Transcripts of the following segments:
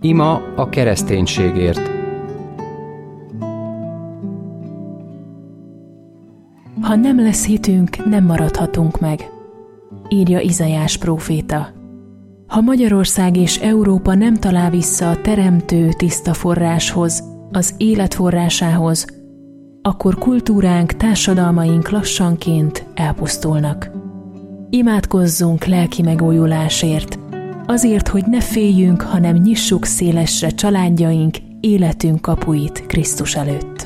Ima a kereszténységért. Ha nem lesz hitünk, nem maradhatunk meg, írja Izaiás próféta. Ha Magyarország és Európa nem talál vissza a teremtő tiszta forráshoz, az élet forrásához, akkor kultúránk, társadalmaink lassanként elpusztulnak. Imádkozzunk lelki megújulásért, azért, hogy ne féljünk, hanem nyissuk szélesre családjaink, életünk kapuit Krisztus előtt.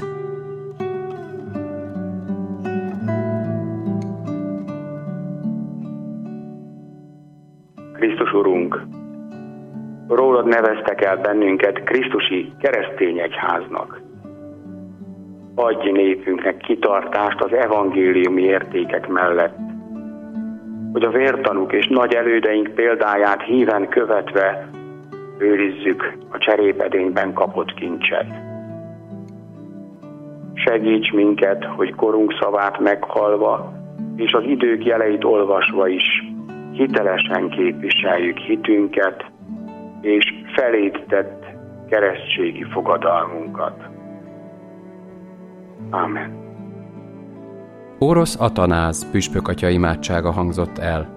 Krisztus Urunk, rólad neveztek el bennünket krisztusi keresztény egyháznak. Adj népünknek kitartást az evangéliumi értékek mellett, hogy a vértanúk és nagy elődeink példáját híven követve őrizzük a cserépedényben kapott kincset. Segíts minket, hogy korunk szavát meghallva és az idők jeleit olvasva is hitelesen képviseljük hitünket és feléd tett keresztségi fogadalmunkat. Ámen. Orosz Atanáz püspökatya imádsága hangzott el.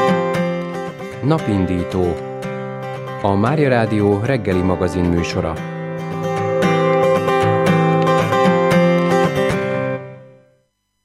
Napindító, a Mária Rádió reggeli magazin műsora.